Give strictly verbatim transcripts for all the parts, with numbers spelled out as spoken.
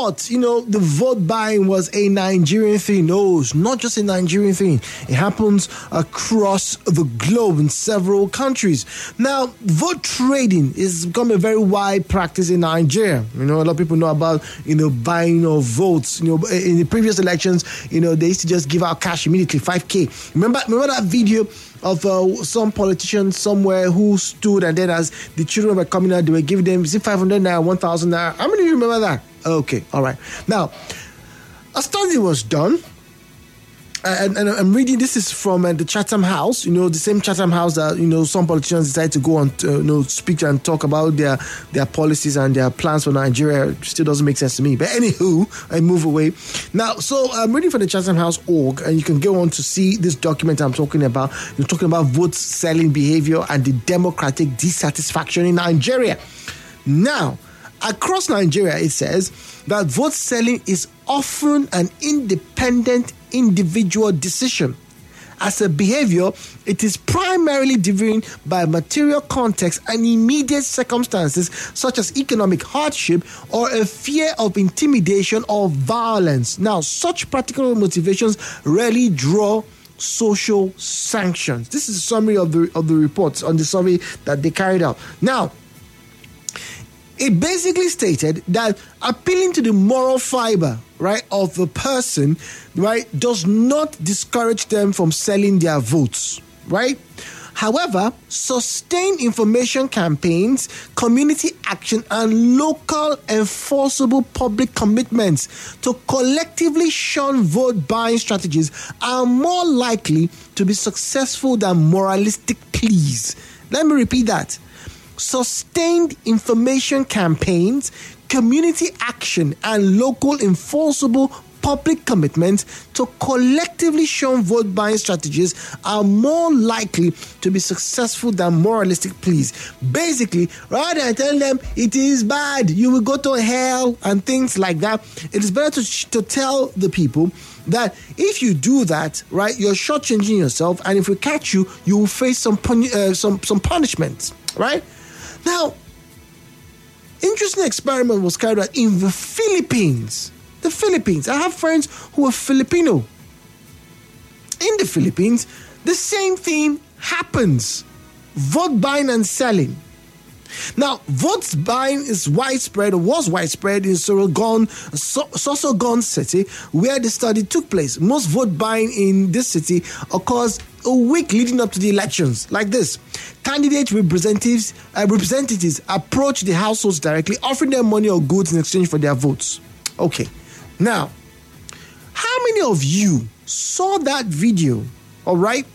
thought, you know, the vote buying was a Nigerian thing. No, it's not just a Nigerian thing. It happens across the globe in several countries. Now, vote trading is become a very wide practice in Nigeria. You know, a lot of people know about, you know, buying of votes. You know, in the previous elections, you know, they used to just give out cash immediately, five K. Remember, remember that video of uh, some politician somewhere who stood, and then as the children were coming out, they were giving them, is it five hundred naira, one thousand naira? How many of you remember that? Okay, all right. Now, a study was done, and, and I'm reading, this is from uh, the Chatham House, you know, the same Chatham House that, you know, some politicians decide to go and, uh, you know, speak and talk about their, their policies and their plans for Nigeria. It still doesn't make sense to me. But anywho, I move away. Now, so I'm reading from the Chatham House org, and you can go on to see this document I'm talking about. You're talking about vote selling behavior and the democratic dissatisfaction in Nigeria. Now, across Nigeria, it says that vote selling is often an independent individual decision. As a behavior, it is primarily driven by material context and immediate circumstances such as economic hardship or a fear of intimidation or violence. Now, such practical motivations rarely draw social sanctions. This is a summary of the of the reports on the survey that they carried out. Now, it basically stated that appealing to the moral fiber, right, of the person, right, does not discourage them from selling their votes, right? However, sustained information campaigns, community action, and local enforceable public commitments to collectively shun vote buying strategies are more likely to be successful than moralistic pleas. Let me repeat that. Sustained information campaigns, community action, and local enforceable public commitments to collectively shun vote buying strategies are more likely to be successful than moralistic pleas. Basically, rather than telling them it is bad, you will go to hell and things like that, it is better to, to tell the people that if you do that, right, you're shortchanging yourself, and if we catch you, you will face some puni- uh, some some punishment, right? Now, interesting experiment was carried out in the Philippines. The Philippines. I have friends who are Filipino. In the Philippines, the same thing happens. Vote buying and selling. Now, vote buying is widespread, or was widespread in Sorsogon, Sorsogon City, where the study took place. Most vote buying in this city occurs a week leading up to the elections. Like this, candidate representatives uh, representatives approach the households directly, offering them money or goods in exchange for their votes. Okay, now, how many of you saw that video, all right,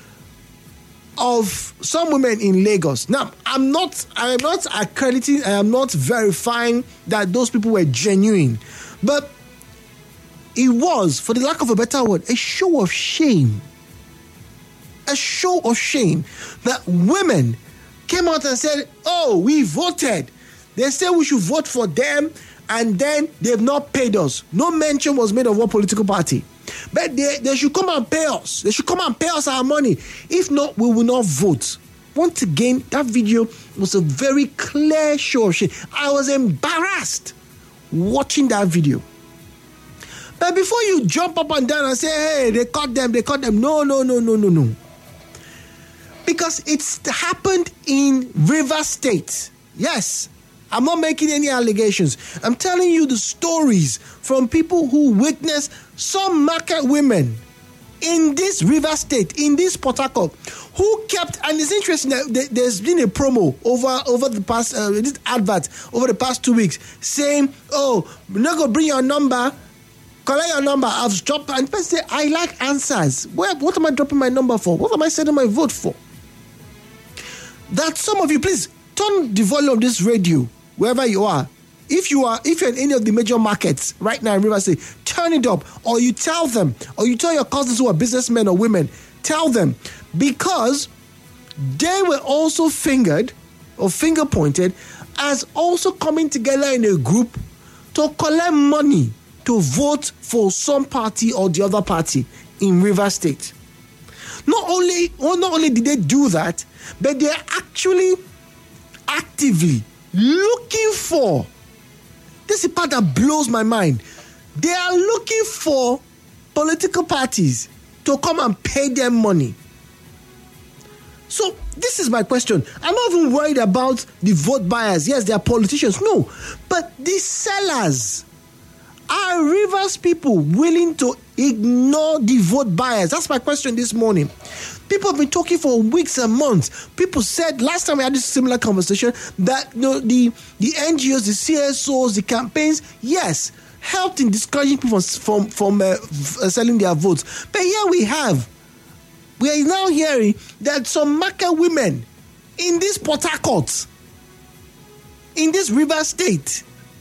of some women in Lagos? Now, I'm not, I am not accrediting, I am not verifying that those people were genuine, but it was, for the lack of a better word, a show of shame. A show of shame that women came out and said, oh, we voted. They said we should vote for them, and then they've not paid us. No mention was made of what political party. But they, they should come and pay us. They should come and pay us our money. If not, we will not vote. Once again, that video was a very clear show of shame. I was embarrassed watching that video. But before you jump up and down and say, hey, they caught them, they caught them. No, no, no, no, no, no. Because it's happened in Rivers State. Yes, I'm not making any allegations. I'm telling you the stories from people who witnessed some market women in this Rivers State, in this Port Harcourt, who kept, and it's interesting that there's been a promo over, over the past, uh, this advert over the past two weeks saying, oh, we're not going to bring your number, collect your number, I've dropped, and people say, I like answers. Where, what am I dropping my number for? What am I sending my vote for? That some of you, please turn the volume of this radio wherever you are. If you are, if you're in any of the major markets right now in Rivers State, turn it up, or you tell them, or you tell your cousins who are businessmen or women, tell them, because they were also fingered or finger pointed as also coming together in a group to collect money to vote for some party or the other party in Rivers State. Not only, well, not only did they do that, but they're actually actively looking for this is the part that blows my mind. They are looking for political parties to come and pay them money. So this is my question. I'm not even worried about the vote buyers. Yes, they are politicians. No, but the sellers. Are Rivers people willing to ignore the vote buyers? That's my question this morning. People have been talking for weeks and months. People said last time we had this similar conversation that you know, the, the N G Os, the C S Os, the campaigns, yes, helped in discouraging people from, from uh, f- uh, selling their votes. But here we have, we are now hearing that some market women in this Port Harcourt, in this River State,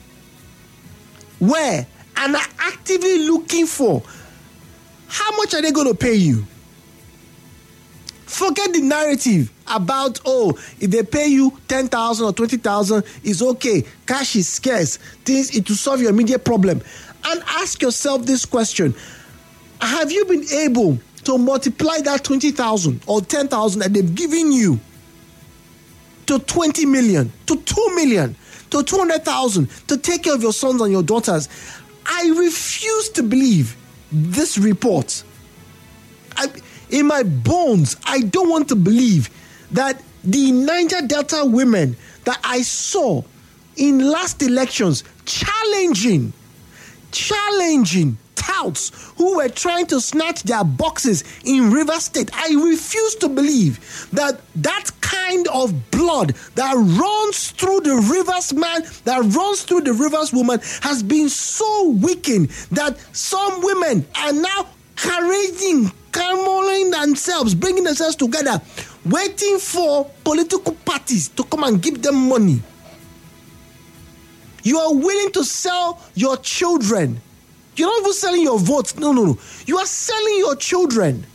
where and are actively looking for, how much are they going to pay you? Forget the narrative about, oh, if they pay you ten thousand or twenty thousand, it's okay. Cash is scarce. Things, it will solve your immediate problem. And ask yourself this question. Have you been able to multiply that twenty thousand or ten thousand that they've given you to twenty million, to two million, to two hundred thousand, to take care of your sons and your daughters? I refuse to believe this report. I, in my bones, I don't want to believe that the Niger Delta women that I saw in last elections challenging, challenging touts who were trying to snatch their boxes in River State. I refuse to believe that that kind of blood that runs through the Rivers man, that runs through the Rivers woman has been so weakened that some women are now carrying, camoling themselves, bringing themselves together, waiting for political parties to come and give them money. You are willing to sell your children. You're not even selling your votes. No, no, no. You are selling your children.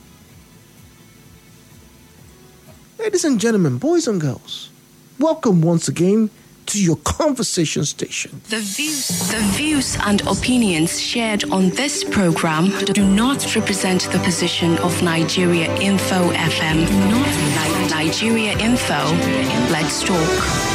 Ladies and gentlemen, boys and girls, welcome once again to your conversation station. The views, the views and opinions shared on this program do not represent the position of Nigeria Info F M. Not Nigeria Info. Let's talk.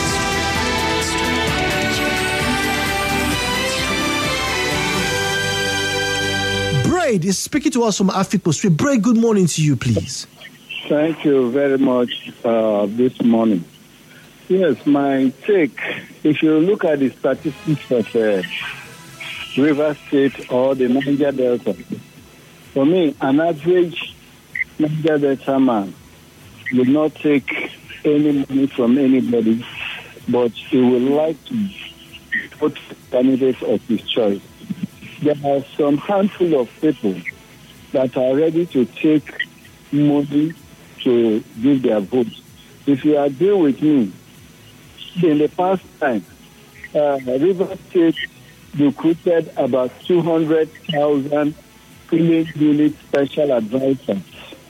Braid is speaking to us from Afikpo Street. Braid, good morning to you, please. Thank you very much uh, this morning. Yes, my take, if you look at the statistics of uh, River State or the Niger Delta, for me, an average Niger Delta man will not take any money from anybody, but he would like to vote for candidates of his choice. There are some handful of people that are ready to take money to give their votes. If you agree with me, in the past time, uh, River State recruited about two hundred thousand polling unit special advisors.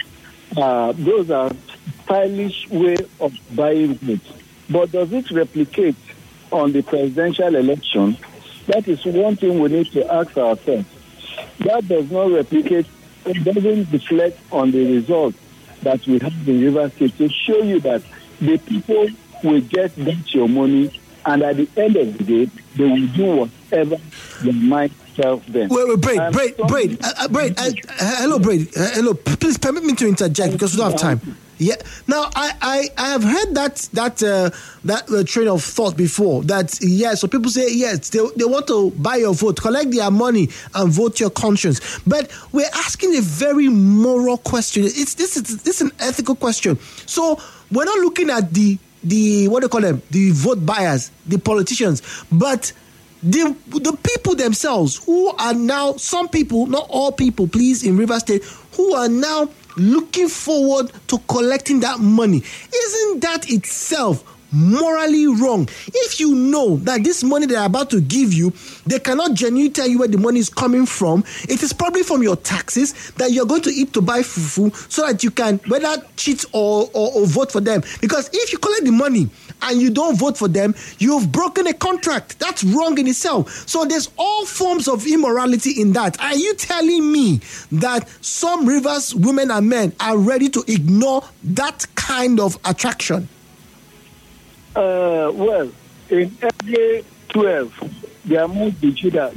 Uh, those are stylish way of buying votes. But does it replicate on the presidential election? That is one thing we need to ask ourselves. That does not replicate, it doesn't reflect on the results that we have in River State to show you that the people will get back your money, and at the end of the day, they will do whatever they might serve them. Wait, wait, Braid, um, Braid, Braid, uh, Braid, uh, hello, Braid, uh, hello, please permit me to interject because we don't have time. Yeah. Now, I, I, I have heard that that uh, that uh, train of thought before. That yes, so people say yes, they they want to buy your vote, collect their money, and vote your conscience. But we're asking a very moral question. It's this is this is an ethical question. So we're not looking at the the what do you call them, the vote buyers, the politicians, but the the people themselves who are now, some people, not all people, please, in River State, who are now looking forward to collecting that money. Isn't that itself morally wrong? If you know that this money they're about to give you, they cannot genuinely tell you where the money is coming from. It is probably from your taxes that you're going to eat to buy fufu so that you can whether cheat or, or, or vote for them. Because if you collect the money and you don't vote for them, you've broken a contract. That's wrong in itself. So there's all forms of immorality in that. Are you telling me that some Rivers women and men are ready to ignore that kind of attraction? Uh, well, in every twelve there must be Judas.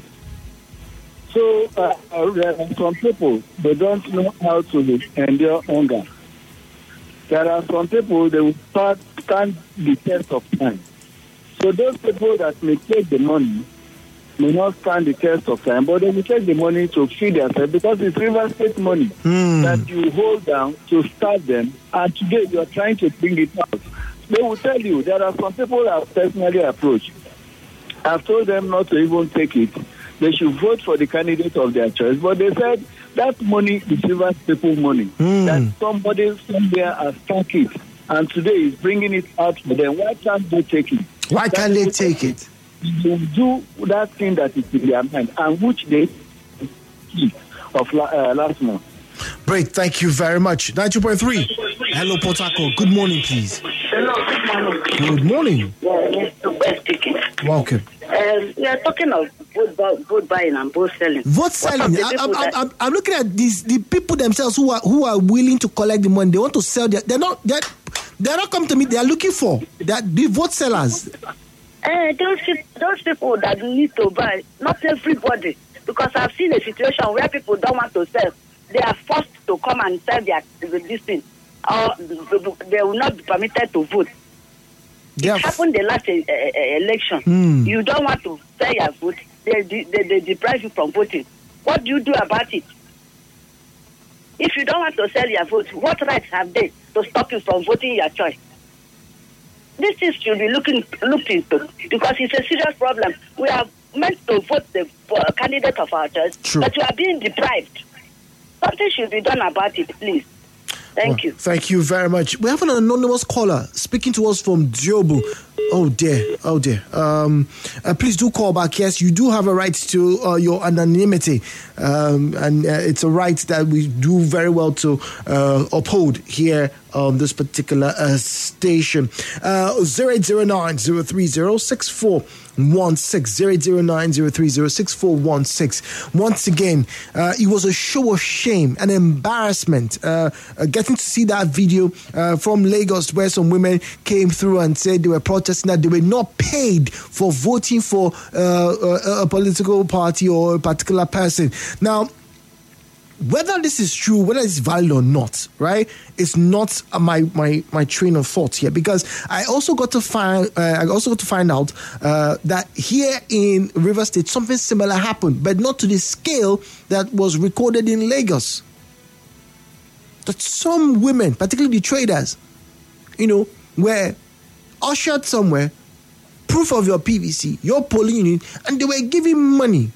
So uh, uh, there are some people, they don't know how to endure hunger. There are some people, they will start, stand the test of time. So those people that may take the money may not stand the test of time, but they will take the money to feed themselves because it's River State money mm. that you hold down to start them, and today you are trying to bring it out. They will tell you, there are some people I've personally approached. I've told them not to even take it. They should vote for the candidate of their choice. But they said that money is River People money. Mm. That somebody somewhere has stuck it. And today is bringing it out for them. Why can't they take it? Why can't they take it? They do that thing that is in their mind, and which they of uh, last month. Great, thank you very much. ninety-two point three. Hello, Port Harcourt. Good morning, please. Hello, good morning. Good morning. Yeah, Mister West speaking. Welcome. Um, we are talking of vote, bu- vote buying and vote selling. Vote selling. I, I'm, I'm, I'm, I'm looking at these the people themselves who are who are willing to collect the money. They want to sell. Their, they're not. They're, they're not coming to me. They are looking for that the vote sellers. Uh, those those people that need to buy, not everybody, because I've seen a situation where people don't want to sell. They are forced to come and sell their this thing, or they will not be permitted to vote. It happened the last uh, uh, election. Mm. You don't want to sell your vote. They, they, they deprive you from voting. What do you do about it? If you don't want to sell your vote, what rights have they to stop you from voting your choice? This is should be looking looked into because it's a serious problem. We are meant to vote the uh, candidate of our choice, True. but we are being deprived. Something should be done about it, please. Thank well, you. Thank you very much. We have an anonymous caller speaking to us from Diobu. Oh dear, oh dear. Um, uh, please do call back. Yes, you do have a right to uh, your anonymity, um, and uh, it's a right that we do very well to uh, uphold here on this particular uh, station. Uh, zero eight zero nine zero three zero six four one six zero eight zero nine zero three zero six four one six. Once again, uh, it was a show of shame, an embarrassment. Uh, uh, getting to see that video uh, from Lagos, where some women came through and said they were protesting that they were not paid for voting for uh, a, a political party or a particular person. Now, whether this is true, whether it's valid or not, right? It's not my my my train of thought here, because I also got to find uh, I also got to find out uh, that here in River State something similar happened, but not to the scale that was recorded in Lagos. That some women, particularly the traders, you know, were ushered somewhere, proof of your P V C, your polling unit, and they were giving money.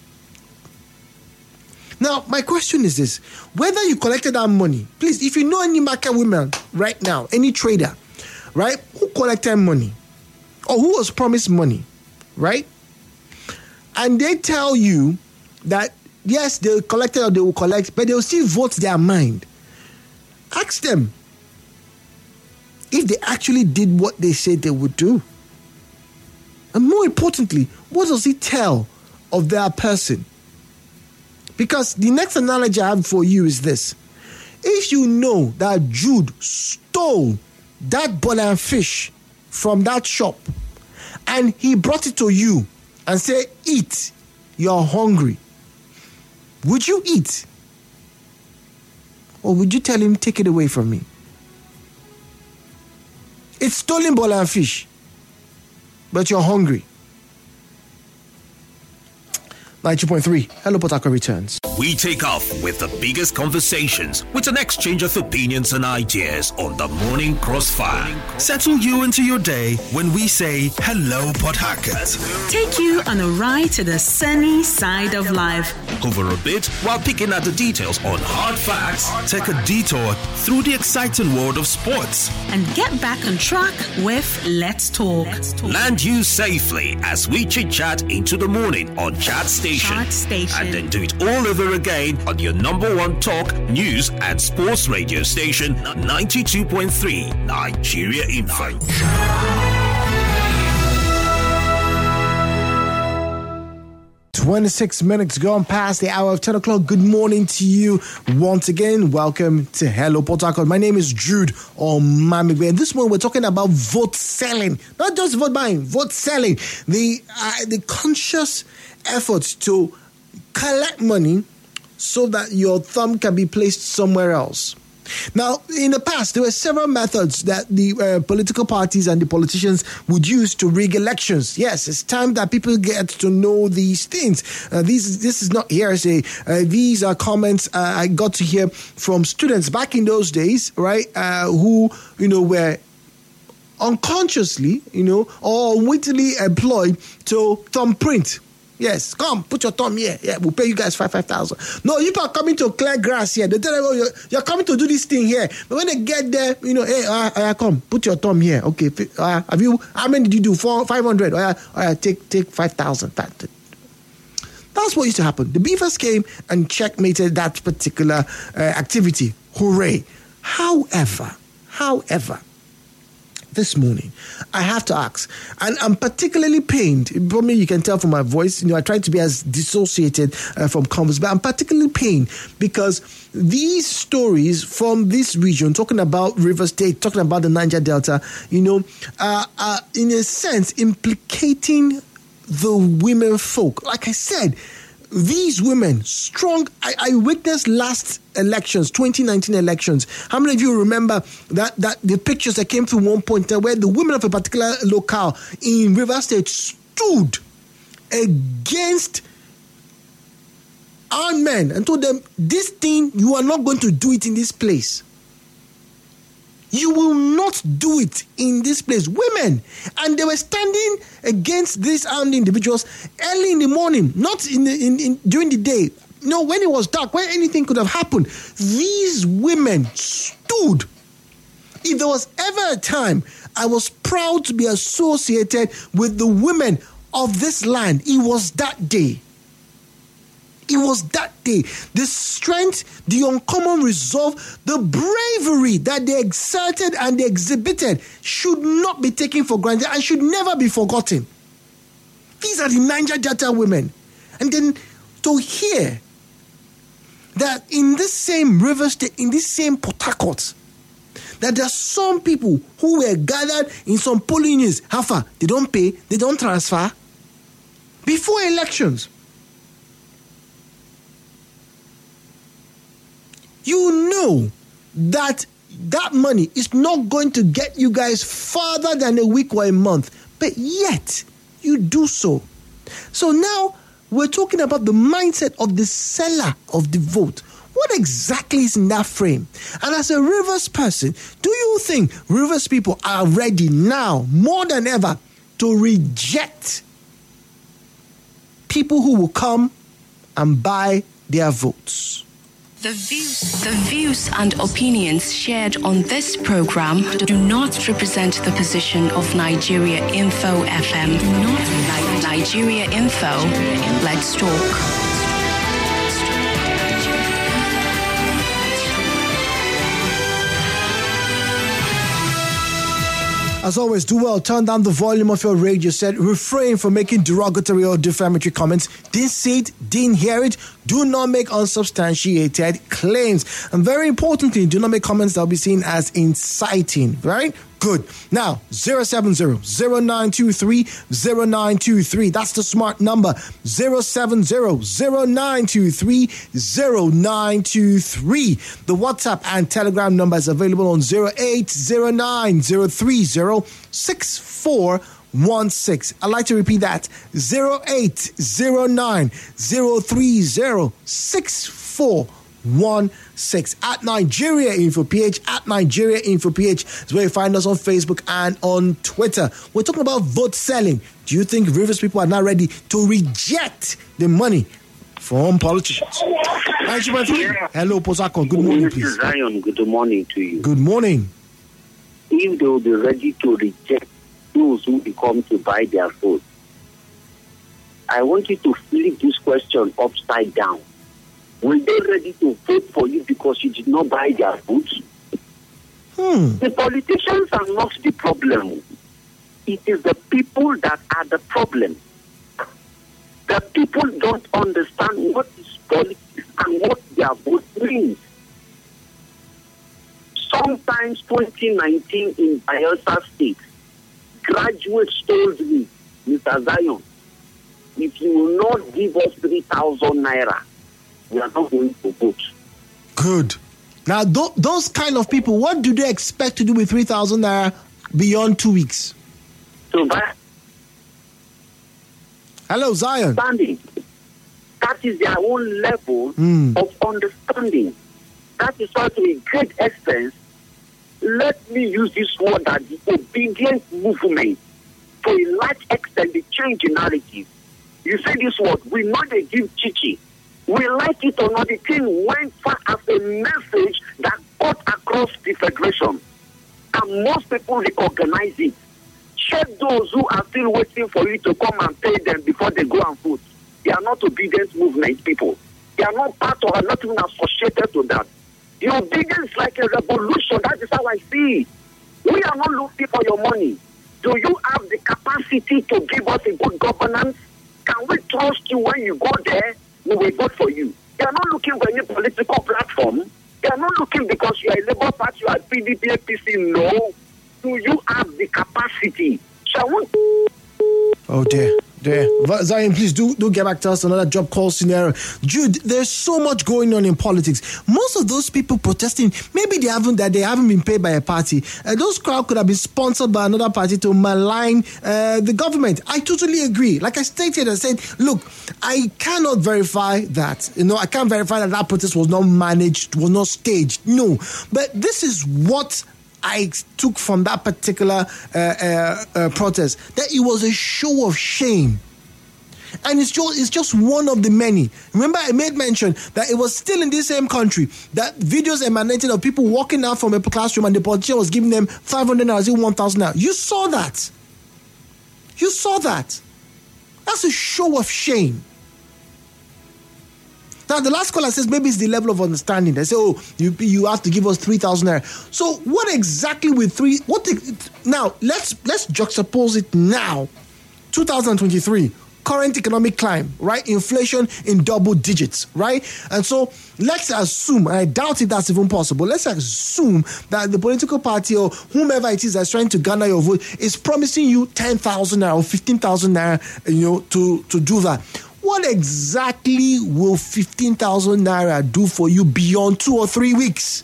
Now, my question is this. Whether you collected that money, please, if you know any market women right now, any trader, right, who collected money or who was promised money, right, and they tell you that, yes, they collected or they will collect, but they will still vote their mind, ask them if they actually did what they said they would do. And more importantly, what does it tell of their person? Because the next analogy I have for you is this. If you know that Jude stole that ball and fish from that shop and he brought it to you and said, eat, you're hungry, would you eat? Or would you tell him, take it away from me? It's stolen ball and fish, but you're hungry. ninety point three. Hello, Port Harcourt returns. We take off with the biggest conversations with an exchange of opinions and ideas on the Morning Crossfire. Settle you into your day when we say hello, Port Harcourt. Take you on a ride to the sunny side of life. Cover a bit while picking at the details on hard facts. Take a detour through the exciting world of sports. And get back on track with Let's Talk. Let's Talk. Land you safely as we chit-chat into the morning on Chat Station. Chat Station. And then do it all over again on your number one talk, news and sports radio station, ninety-two point three Nigeria Info. twenty-six minutes gone past the hour of ten o'clock. Good morning to you once again. Welcome to Hello Port Harcourt. My name is Jude Omamigbe. And this morning we're talking about vote selling. Not just vote buying, vote selling. The, uh, the conscious efforts to collect money so that your thumb can be placed somewhere else. Now, in the past, there were several methods that the uh, political parties and the politicians would use to rig elections. Yes, it's time that people get to know these things. Uh, these, this is not hearsay. Uh, these are comments uh, I got to hear from students back in those days, right, uh, who, you know, were unconsciously, you know, or unwittingly employed to thumbprint. Yes, come, put your thumb here. Yeah, we'll pay you guys five, five thousand. No, you are coming to clear grass here. They tell them, oh, you're, you're coming to do this thing here. But when they get there, you know, hey, uh, uh, come, put your thumb here. Okay, uh, have you, how many did you do? Four, five hundred. Uh, uh, take, take five thousand. That's what used to happen. The beavers came and checkmated that particular uh, activity. Hooray. However, however, this morning, I have to ask, and I'm particularly pained. Probably you can tell from my voice, you know, I try to be as dissociated uh, from converse, but I'm particularly pained because these stories from this region, talking about River State, talking about the Niger Delta, you know, uh, are in a sense implicating the women folk. Like I said, these women, strong. I, I witnessed last elections, twenty nineteen elections. How many of you remember that, that the pictures that came through one point where the women of a particular locale in River State stood against armed men and told them, this thing, you are not going to do it in this place. You will not do it in this place. Women. And they were standing against these armed individuals early in the morning, not in, the, in, in during the day. No, when it was dark, when anything could have happened. These women stood. If there was ever a time I was proud to be associated with the women of this land, it was that day. It was that day. The strength, the uncommon resolve, the bravery that they exerted and they exhibited should not be taken for granted and should never be forgotten. These are the Niger Delta women. And then to hear that in this same River State, in this same Port Harcourt, that there are some people who were gathered in some polling units. How far? They don't pay, they don't transfer. Before elections. You know that that money is not going to get you guys farther than a week or a month, but yet you do so. So now we're talking about the mindset of the seller of the vote. What exactly is in that frame? And as a Rivers person, do you think Rivers people are ready now, more than ever, to reject people who will come and buy their votes? The views, the views and opinions shared on this program do not represent the position of Nigeria Info F M. Do not Nigeria Info. Let's talk. As always, do well. Turn down the volume of your radio set. Refrain from making derogatory or defamatory comments. Didn't see it, didn't hear it. Do not make unsubstantiated claims. And very importantly, do not make comments that will be seen as inciting. Right? Good. Now, zero seven zero, zero nine two three, zero nine two three. That's the smart number. zero seven zero, zero nine two three, zero nine two three. The WhatsApp and Telegram number is available on zero eight zero nine, zero three zero, six four one six. I'd like to repeat that. zero eight zero nine, zero three zero, six four one six. At Nigeria Info P H, at Nigeria Info P H is where you find us on Facebook and on Twitter. We're talking about vote selling. Do you think Rivers people are now ready to reject the money from politicians? Hello, Port Harcourt. Good morning, please. Zion, good morning to you. Good morning. If they will be ready to reject those who come to buy their vote, I want you to flip this question upside down. Will they ready to vote for you because you did not buy their votes? Hmm. The politicians are not the problem. It is the people that are the problem. The people don't understand what is politics and what their vote means. Sometimes twenty nineteen in Bayelsa State, graduates told me, Mister Zion, if you will not give us three thousand naira, we are not going to vote. Good. Now, th- those kind of people, what do they expect to do with three thousand naira beyond two weeks? So that, Hello, Zion. Understanding. That is their own level Mm. of understanding. That is why, to a great extent, let me use this word that the obedient movement, to a large extent, the change in narrative. You say this word, we know they give chichi. We like it or not, the thing went far as a message that got across the federation. And most people recognize it. Check those who are still waiting for you to come and pay them before they go and vote. They are not obedient movement people. They are not part of, are not even associated to that. The obedience is like a revolution. That is how I see it. We are not looking for your money. Do you have the capacity to give us a good governance? Can we trust you when you go there? We will vote for you. They are not looking for any political platform. They are not looking because you are a Labour Party, you are P D P, A P C. No. Do you have the capacity? Shall we? Oh dear, dear. Zion, please do, do get back to us. Another job call scenario. Jude, there's so much going on in politics. Most of those people protesting, maybe they haven't that they haven't been paid by a party. Uh, those crowd could have been sponsored by another party to malign uh, the government. I totally agree. Like I stated, I said, look, I cannot verify that. You know, I can't verify that that protest was not managed, was not staged. No, but this is what I took from that particular uh, uh, uh, protest, that it was a show of shame. And it's just, it's just one of the many. Remember, I made mention that it was still in this same country that videos emanated of people walking out from a classroom and the politician was giving them five hundred naira, one thousand naira. You saw that. You saw that. That's a show of shame. Now, the last caller says maybe it's the level of understanding. They say, oh, you you have to give us three thousand naira. So what exactly with three? What the, now, let's let's juxtapose it now. twenty twenty-three, current economic climb, right? Inflation in double digits, right? And so let's assume, and I doubt if that's even possible, let's assume that the political party or whomever it is that's trying to garner your vote is promising you ten thousand naira or fifteen thousand naira, you know, to, to do that. What exactly will fifteen thousand naira do for you beyond two or three weeks?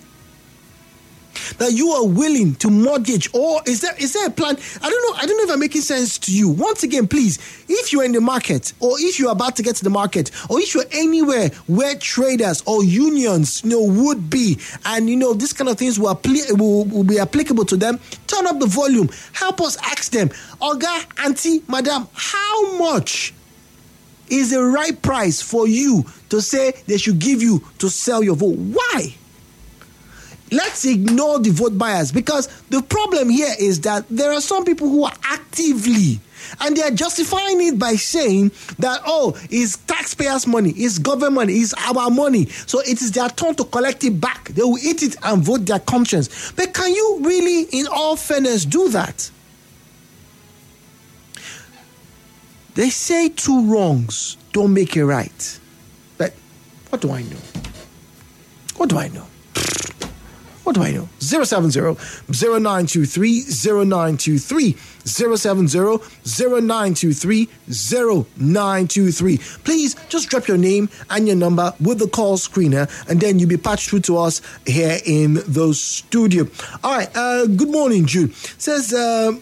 That you are willing to mortgage, or is there is there a plan? I don't know. I don't know if I'm making sense to you. Once again, please, if you're in the market, or if you're about to get to the market, or if you're anywhere where traders or unions, you know, would be, and you know, this kind of things will, apply, will, will be applicable to them, turn up the volume. Help us ask them, Oga, Auntie, Madam, how much is the right price for you to say they should give you to sell your vote? Why? Let's ignore the vote buyers, because the problem here is that there are some people who are actively, and they are justifying it by saying that, oh, it's taxpayers' money, it's government money, it's our money, so it is their turn to collect it back. They will eat it and vote their conscience. But can you really, in all fairness, do that? They say two wrongs don't make a right. But what do I know? What do I know? What do I know? zero seven zero, zero nine two three, zero nine two three, zero seven zero, zero nine two three, zero nine two three. Please just drop your name and your number with the call screener, and then you'll be patched through to us here in the studio. All right. Uh, good morning, Jude. Says... Uh,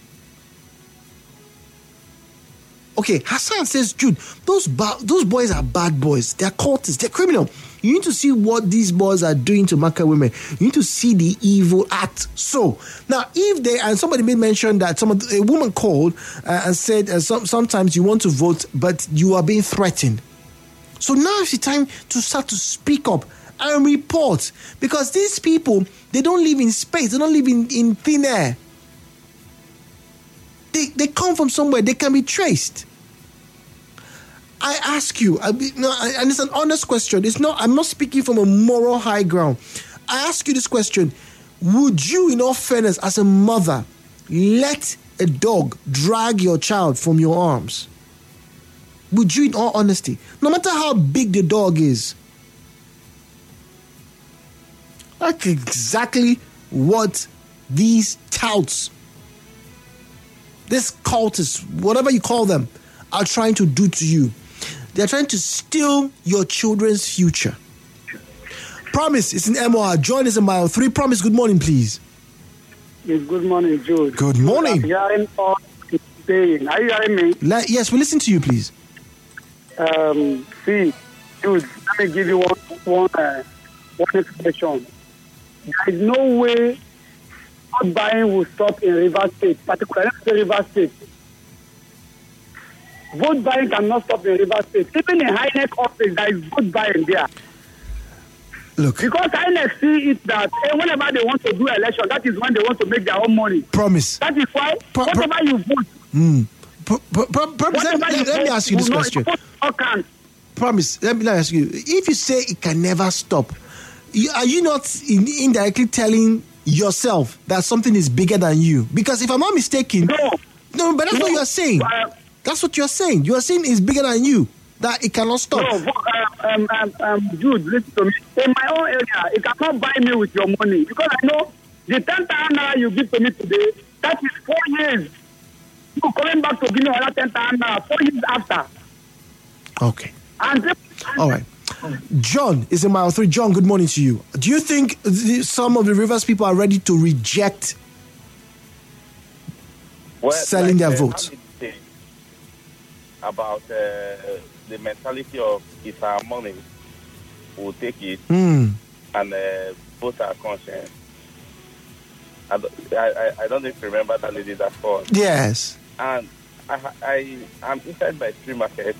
Okay, Hassan says, Jude, those ba- those boys are bad boys. They're cultists. They're criminal. You need to see what these boys are doing to Maka women. You need to see the evil act. So, now, if they, and somebody made mention that some a woman called uh, and said uh, some, sometimes you want to vote, but you are being threatened. So now is the time to start to speak up and report. Because these people, they don't live in space. They don't live in, in thin air. They they come from somewhere. They can be traced. I ask you, I, no, and it's an honest question. It's not. I'm not speaking from a moral high ground. I ask you this question: would you, in all fairness, as a mother, let a dog drag your child from your arms? Would you, in all honesty, no matter how big the dog is? That's exactly what these touts, these cultists, whatever you call them, are trying to do to you. They're trying to steal your children's future. Promise, it's in M O R. Join us in mile three. Promise, good morning, please. Yes, good morning, Jude. Good morning. I'm hearing all saying. Are you hearing me? La- yes, we listen to you, please. Um, see, Jude, let me give you one, one, uh, one information. There is no way vote buying will stop in Rivers State, particularly Rivers State. Vote buying cannot stop in Rivers State. Even in I N E C office, there is vote buying there. Look. Because I N E C see it that eh, whenever they want to do election, that is when they want to make their own money. Promise. That is why Pro- whatever pro- you vote. Mm. Pro- pro- pro- promise, let, let, let me ask you this question. Promise, let me, let me ask you. If you say it can never stop, you, are you not in, indirectly telling yourself that something is bigger than you? Because if I'm not mistaken, no, no but that's no. what you're saying. Uh, that's what you're saying. You're saying it's bigger than you, that it cannot stop. No, um, um, um, Jude, listen to me. In my own area, it cannot buy me with your money because I know the ten thousand naira you give to me today, that is four years. You coming back to give me another ten thousand naira four years after. Okay. And all right. John is in mile three. John, good morning to you. Do you think the, some of the Rivers people are ready to reject well, selling like, their uh, votes? About uh, the mentality of if our money will take it mm. and uh, vote our conscience. I, I, I don't even remember that lady that called. Yes. And I, I, I'm inside my free market.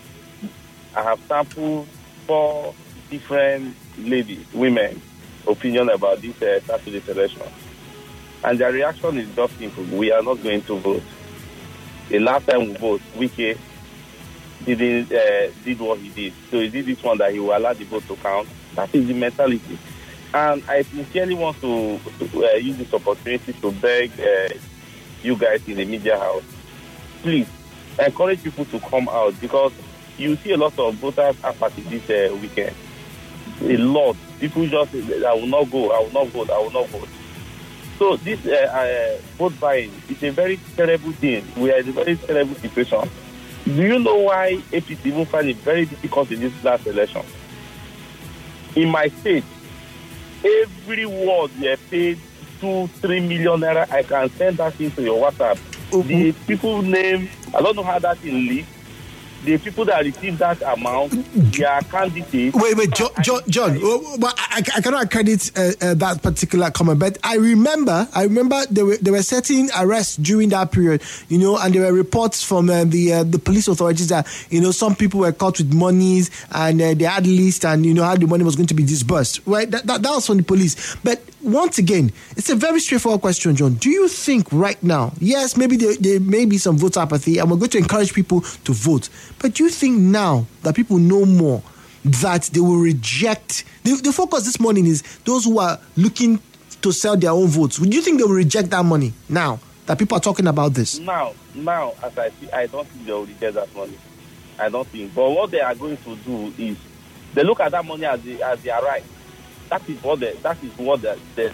I have sampled four different ladies, women, opinion about this uh, Saturday election. And their reaction is just simple. We are not going to vote. The last time we voted, Wike didn't uh, did what he did. So he did this one that he will allow the vote to count. That is the mentality. And I sincerely want to, to uh, use this opportunity to beg uh, you guys in the media house, please encourage people to come out because you see a lot of voters apathy this uh, weekend. A lot. People just say, I will not go, I will not vote, I will not vote. So this uh, uh, vote buying is a very terrible thing. We are in a very terrible situation. Do you know why A P C even find it very difficult in this last election? In my state, every word we are paid two, three million naira. I can send that into your WhatsApp. Mm-hmm. The people name, I don't know how that is leaked. The people that receive that amount, they are candidates. Wait, wait, John, John, John well, I, I cannot credit uh, uh, that particular comment, but I remember, I remember there were there were certain arrests during that period, you know, and there were reports from uh, the uh, the police authorities that you know some people were caught with monies and uh, they had list and you know how the money was going to be disbursed. Right, that, that that was from the police, but. Once again, it's a very straightforward question, John. Do you think right now, yes, maybe there, there may be some voter apathy and we're going to encourage people to vote, but do you think now that people know more that they will reject, the, the focus this morning is those who are looking to sell their own votes. Would you think they will reject that money now that people are talking about this? Now, now, as I see, I don't think they will reject that money. I don't think. But what they are going to do is they look at that money as, the, as their right. That is what they, that is what they, they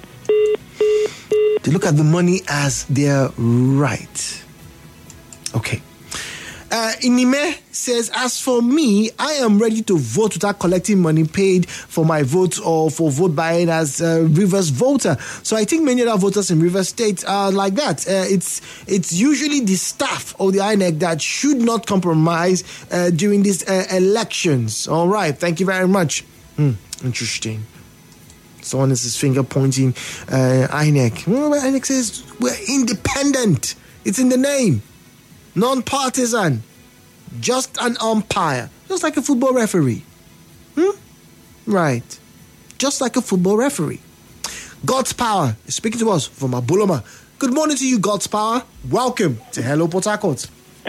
They look at the money as their right. Okay. Uh, Inime says, as for me, I am ready to vote without collecting money paid for my vote or for vote buying as a Rivers voter. So I think many other voters in Rivers State are like that. Uh, it's it's usually the staff of the I N E C that should not compromise uh, during these uh, elections. All right. Thank you very much. Hmm, interesting. Someone is his finger pointing uh, I N E C. Well, I N E C says we're independent. It's in the name. Non-partisan. Just an umpire. Just like a football referee. Hmm? Right. Just like a football referee. God's Power is speaking to us from Abuloma. Good morning to you, God's Power. Welcome to Hello Port Harcourt.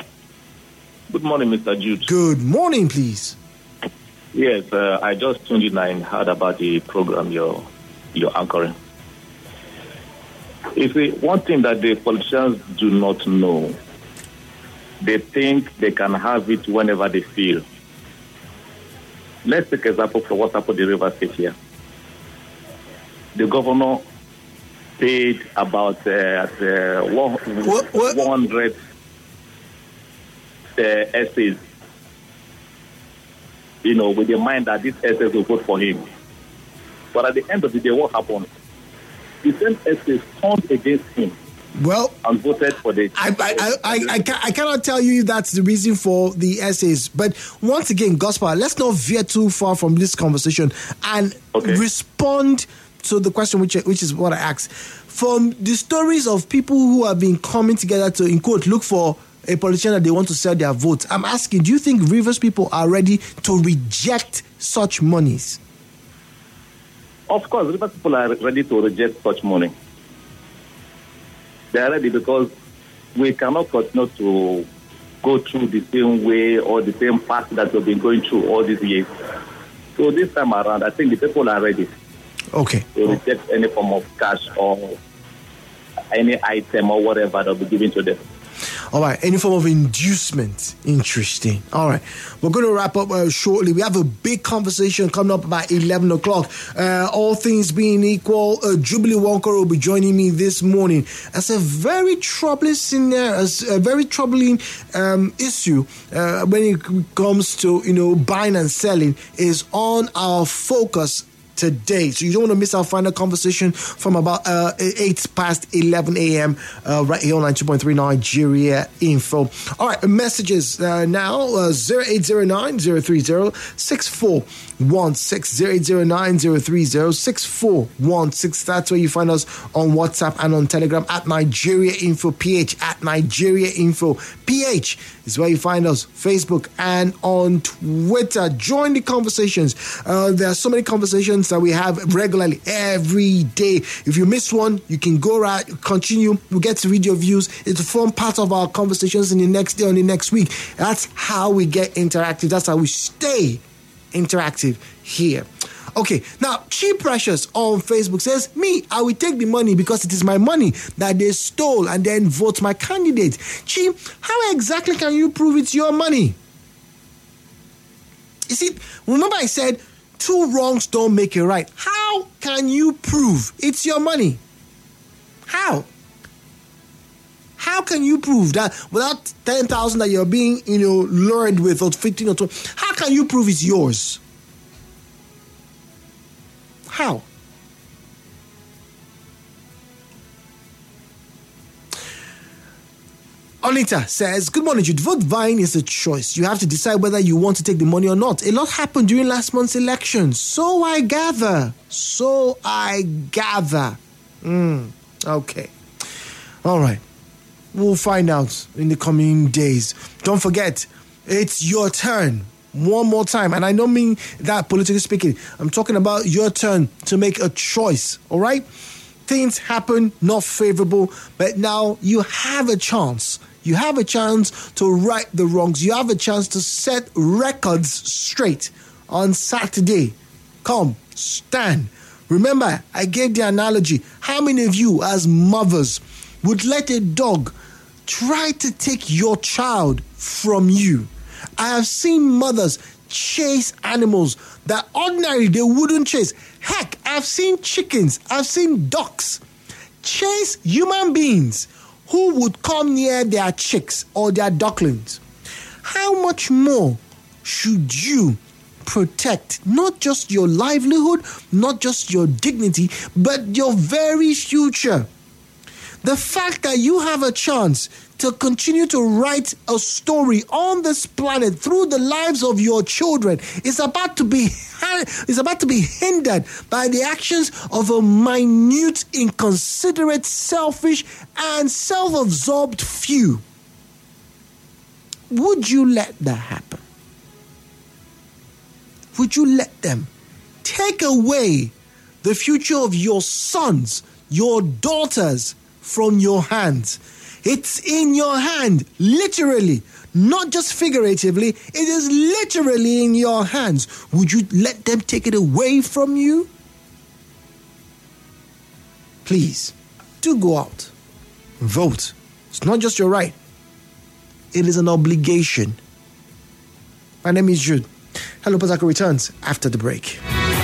Good morning, Mister Jude. Good morning, please. Yes, uh, I just tuned in and heard about the program you're, you're anchoring. It's a, one thing that the politicians do not know they think they can have it whenever they feel. Let's take example for what happened in Rivers State here. The governor paid about uh, uh, one, what, what? one hundred uh, essays, you know, with the mind that these essays will vote for him. But at the end of the day, what happened? The same essays turned against him. Well, and voted for the. I I, I, I, I, can, I cannot tell you that's the reason for the essays. But once again, Gospel, let's not veer too far from this conversation and okay. respond to the question, which which is what I asked. From the stories of people who have been coming together to, in quote, look for a politician that they want to sell their votes, I'm asking, do you think Rivers people are ready to reject such monies? Of course, Rivers people are ready to reject such money. They are ready because we cannot continue to go through the same way or the same path that we've been going through all these years. So this time around, I think the people are ready. Okay. To reject any form of cash or any item or whatever that will be given to them. All right, any form of inducement. Interesting. All right, we're going to wrap up uh, shortly. We have a big conversation coming up about eleven o'clock. Uh, all things being equal, uh, Jubilee Wonkoro will be joining me this morning. As a very troubling scenario, as a very troubling um, issue uh, when it comes to, you know, buying and selling is on our focus today. So you don't want to miss our final conversation from about uh, eight past eleven a.m. Uh, right here on ninety-two point three Nigeria Info. All right, messages uh, now, uh, zero eight zero nine, zero three zero, six four one six, zero eight zero nine, zero three zero, six four one six. That's where you find us on WhatsApp and on Telegram at Nigeria Info P H, at Nigeria Info P H is where you find us, Facebook and on Twitter. Join the conversations. Uh, there are so many conversations that we have regularly every day. If you miss one, you can go right, continue. We get to read your views. It's a fun part of our conversations in the next day or the next week. That's how we get interactive. That's how we stay interactive here. Okay, now Chi Precious on Facebook says, me, I will take the money because it is my money that they stole and then vote my candidate. Chi, how exactly can you prove it's your money? You see, remember I said two wrongs don't make a right. How can you prove it's your money? How? How can you prove that without ten thousand that you're being, you know, lured with, or fifteen or twenty? How can you prove it's yours? How? Onita says, good morning, Jude. Vote buying is a choice. You have to decide whether you want to take the money or not. A lot happened during last month's election. So I gather. So I gather. Mm, okay. All right. We'll find out in the coming days. Don't forget, it's your turn. One more time. And I don't mean that politically speaking. I'm talking about your turn to make a choice. All right? Things happen, not favorable, but now you have a chance. You have a chance to right the wrongs. You have a chance to set records straight on Saturday. Come, stand. Remember, I gave the analogy. How many of you as mothers would let a dog try to take your child from you? I have seen mothers chase animals that ordinarily they wouldn't chase. Heck, I've seen chickens, I've seen ducks chase human beings who would come near their chicks or their ducklings. How much more should you protect not just your livelihood, not just your dignity, but your very future? The fact that you have a chance to continue to write a story on this planet through the lives of your children is about to be is about to be hindered by the actions of a minute, inconsiderate, selfish, and self-absorbed few. Would you let that happen? Would you let them take away the future of your sons, your daughters from your hands? It's in your hand, literally, not just figuratively. It is literally in your hands. Would you let them take it away from you? Please, do go out. Vote. It's not just your right. It is an obligation. My name is Jude. Hello, Port Harcourt returns after the break.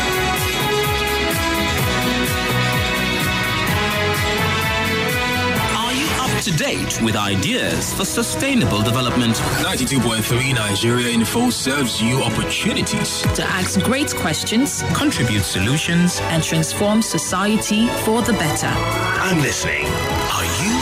To date with ideas for sustainable development. ninety-two point three Nigeria Info serves you opportunities to ask great questions, contribute solutions, and transform society for the better. I'm listening. Are you?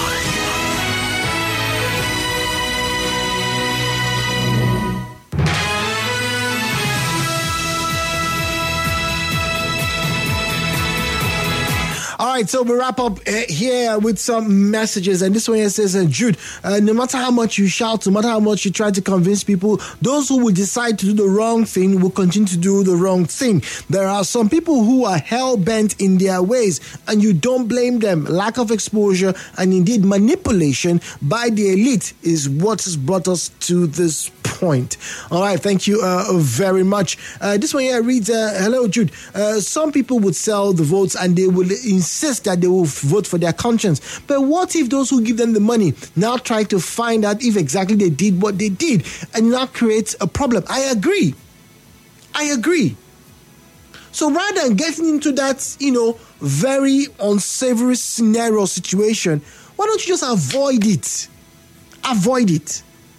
All right, so we wrap up uh, here with some messages. And this one here says, uh, Jude, uh, no matter how much you shout, no matter how much you try to convince people, those who will decide to do the wrong thing will continue to do the wrong thing. There are some people who are hell-bent in their ways, and you don't blame them. Lack of exposure and indeed manipulation by the elite is what has brought us to this point. All right, thank you uh, very much. Uh, this one here reads, uh, hello, Jude. Uh, some people would sell the votes and they will insist that they will vote for their conscience. But what if those who give them the money now try to find out if exactly they did what they did and now creates a problem? I agree. I agree. So rather than getting into that, you know, very unsavory scenario situation, why don't you just avoid it? Avoid it.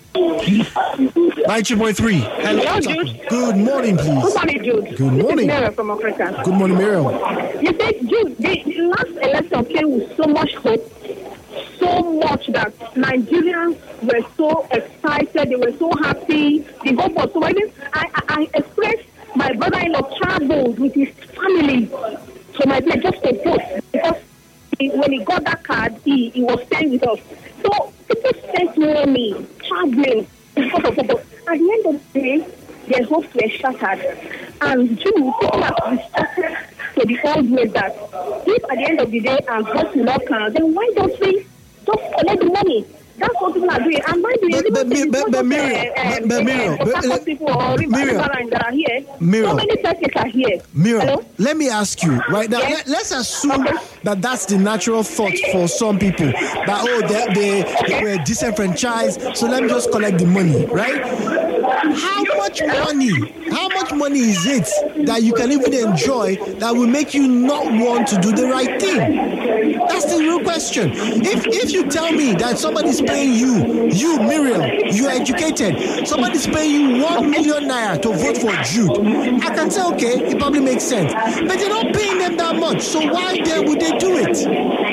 ninety point three. Hello, Hello, Jude. Good morning, please. Good morning, Jude. Good morning. This is Miriam from Africa. Good morning, Miriam. You said, Jude, the last election came with so much hope, so much that Nigerians were so excited, they were so happy, the hope was so much. I, I, I expressed my brother-in-law traveled with his family to my place just to vote because he, when he got that card, he, he was staying with us. So people sent money, traveling, because of it. But at the end of the day, their hopes were shattered. And Jews, people have resorted to the old way that if at the end of the day our votes will not count, then why don't we just collect the money? That's what people are doing. And mind you, but, but, but, but Miriam, but, but Miriam, but, people or Miriam, that are here, Miriam, so many persons are here. Miriam, Hello? Let me ask you right now. Yes? Let, let's assume okay. that that's the natural thought for some people. That oh, they, they, they were disenfranchised, so let me just collect the money, right? How much money? How much money is it that you can even enjoy that will make you not want to do the right thing? That's the real question. If if you tell me that somebody's paying you, you Miriam, you are educated, somebody's paying you one million naira to vote for Jude, I can say okay, it probably makes sense. But they're not paying them that much, so why then would they do it?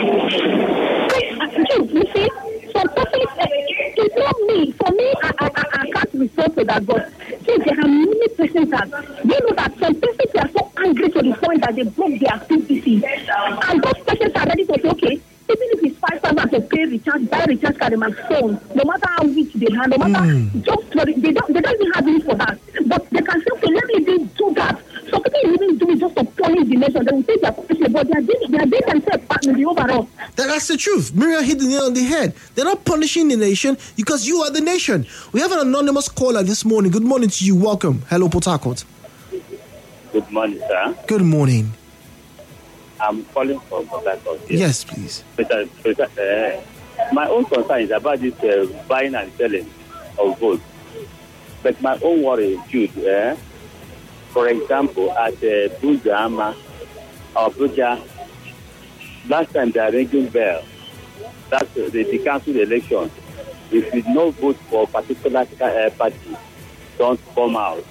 Jude, you see, some persons, it's not me. For me, I, I, I can't refer to that, but see, there are many persons that, you know that some persons are so angry to the point that they broke their P P C. And those persons are ready to say, okay, even if it's five thousand to pay recharge, buy recharge card in my phone, no matter how rich they have, no matter, mm. just for it, they don't, they don't even have need for that. But they can say, okay, let me do that. So people even do it just to police the nation. They will say they're punishing, but they are doing, they are doing themselves part in the overall. That's the truth. Miriam hit the nail on the head. They're not punishing the nation because you are the nation. We have an anonymous caller this morning. Good morning to you. Welcome. Hello, Port Harcourt. Good morning, sir. Good morning. I'm calling from Port Harcourt. Yes, please. But, uh, but, uh, my own concern is about this uh, buying and selling of votes. But my own worry, Jude, uh, for example, at uh, Bujama or Buja, last time they are ringing bell, that's uh, the, the council election. If you no vote for a particular uh, party, don't come out.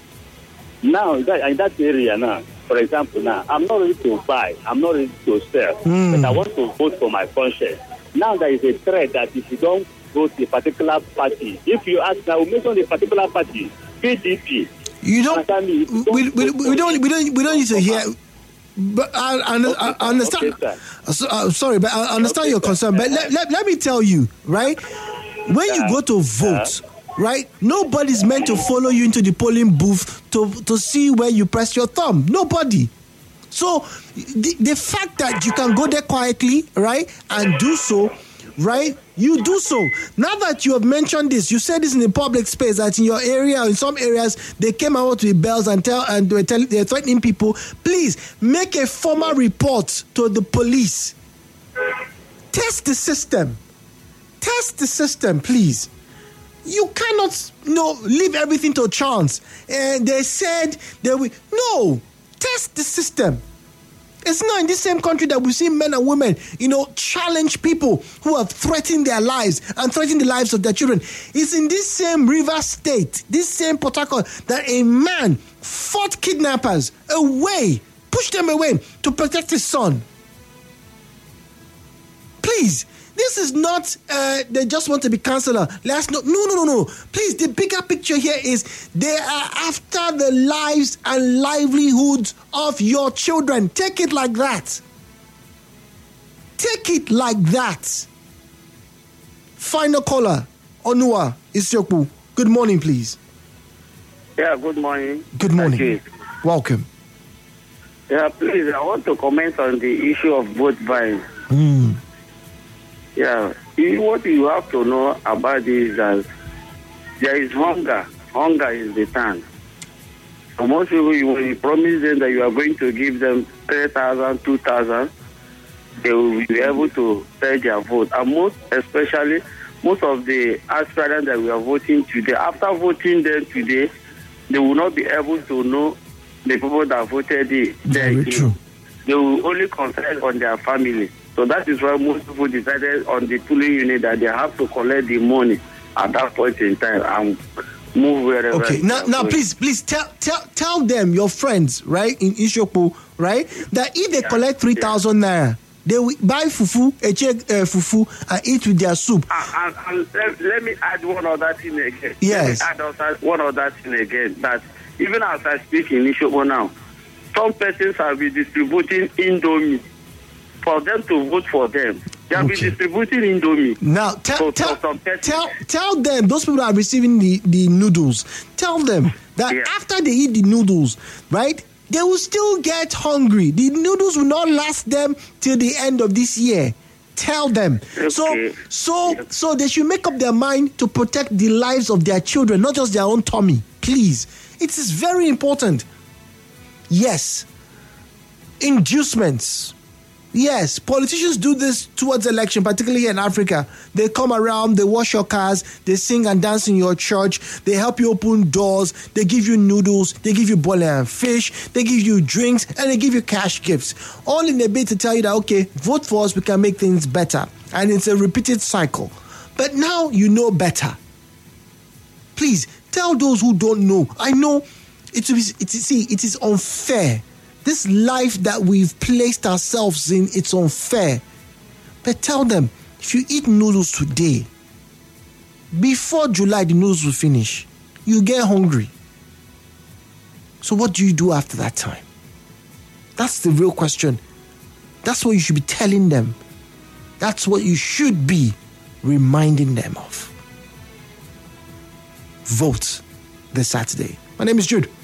Now, that, in that area now, for example, now, I'm not ready to buy, I'm not ready to sell, mm. but I want to vote for my conscience. Now there is a threat that if you don't vote a particular party, if you ask now, mention a particular party, P D P. You don't, me, don't we, we, we don't, we don't, we don't need to hear. But I, I, I, I understand. Okay, so, uh, sorry, but I understand okay, your concern. But let, let, let me tell you, right? When you go to vote, right? Nobody's meant to follow you into the polling booth to to see where you press your thumb. Nobody. So the, the fact that you can go there quietly, right, and do so, right, you do so. Now that you have mentioned this, you said this in the public space that in your area, in some areas, they came out with bells and tell and they were telling, they're threatening people. Please make a formal report to the police. Test the system. Test the system, please. You cannot, you know, leave everything to chance. And they said that we no test the system. It's not in this same country that we see men and women, you know, challenge people who have threatened their lives and threatened the lives of their children. It's in this same River State, this same Port Harcourt, that a man fought kidnappers away, pushed them away to protect his son. Please, this is not, uh, they just want to be counselor. Let's not, no, no, no, no. Please, the bigger picture here is they are after the lives and livelihoods of your children. Take it like that. Take it like that. Final caller, Onua Isiokwu. Good morning, please. Yeah, good morning. Good morning. Welcome. Yeah, please, I want to comment on the issue of vote buying. Mm. Yeah, what you have to know about this is that there is hunger. Hunger is the time. So most people, you, when you promise them that you are going to give them three thousand, two thousand, they will be able to pay their vote. And most especially, most of the aspirants that we are voting today, after voting them today, they will not be able to know the people that voted it. Very they, true. They will only concentrate on their family. So that is why most people decided on the polling unit that they have to collect the money at that point in time and move wherever. Okay, now, now please, please tell tell tell them, your friends, right, in Isiokwu, right, that if they collect three thousand naira, they will buy fufu, a check uh, fufu, and eat with their soup. And, and, and let, let me add one other thing again. Yes. Let me add other, one other thing again, that even as I speak in Isiokwu now, some persons have been distributing Indomie for them to vote for them. They have okay. been distributing Indomie. Now, tell, tell, tell, tell them, those people that are receiving the, the noodles, tell them that yeah. after they eat the noodles, right, they will still get hungry. The noodles will not last them till the end of this year. Tell them. Okay. So, so, yeah. so they should make up their mind to protect the lives of their children, not just their own tummy. Please. It is very important. Yes. Inducements. Yes, politicians do this towards election, particularly here in Africa. They come around, they wash your cars, they sing and dance in your church, they help you open doors, they give you noodles, they give you bole and fish, they give you drinks, and they give you cash gifts. All in a bid to tell you that, okay, vote for us, we can make things better. And it's a repeated cycle. But now you know better. Please, tell those who don't know. I know, it is, it is, see, it is unfair. This life that we've placed ourselves in, it's unfair. But tell them, if you eat noodles today, before July, the noodles will finish. You get hungry. So what do you do after that time? That's the real question. That's what you should be telling them. That's what you should be reminding them of. Vote this Saturday. My name is Jude.